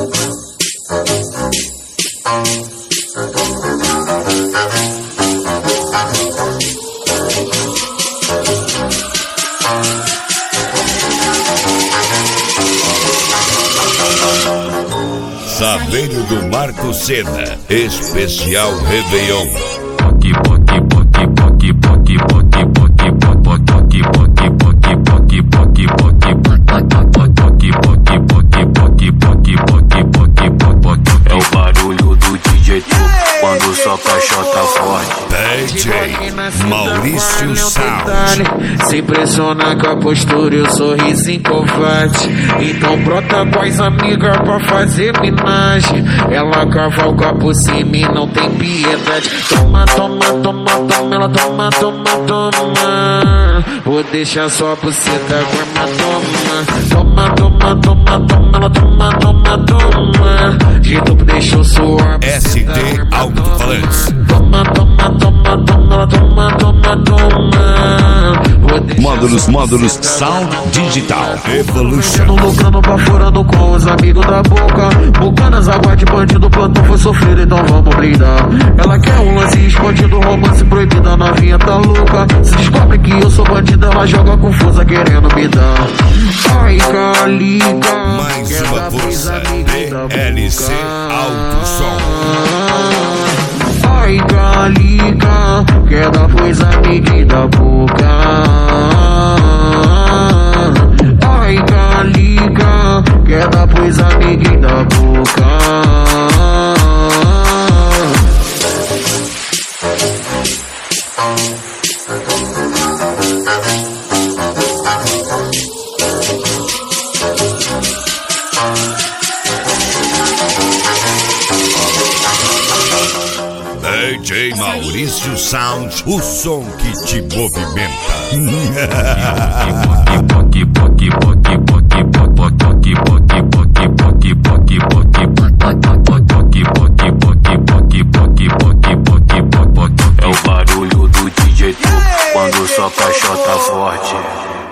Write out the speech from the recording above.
Saveiro do Marco Senna, especial Réveillon. É o barulho do DJ Tu quando só caixota forte. DJ Maurício Sound. Se impressiona com a postura e o sorrisinho covarde. Então brota com as amigas pra fazer minagem. Ela cavalga por cima e não tem piedade. Toma, toma, toma, toma, ela toma, toma, toma. Vou deixar só buceta grama, toma. Toma, toma, toma, toma, ela toma, toma, toma. Jeito que deixou suor. SD Alto-Falantes. Toma, toma, toma, toma, ela toma, toma, toma. Módulos Sound Digital Evolution. Lucrando, baforando com os amigos da boca. Bucanas, água de bandido, plantão foi sofrido, então vamos brindar. Ela quer um lance escondido, romance proibido, a novinha tá louca. Se descobre que eu sou bandido, ela joga confusa querendo me dar. Ai, calica, mais uma força, DLC Alto Som. Ai, calica, quer dar pois amiga da boca. Ai, calica, quer dar pois amiga da boca. DJ Maurício Sound, o som que te movimenta. É o barulho do DJ Tu quando só caixota forte.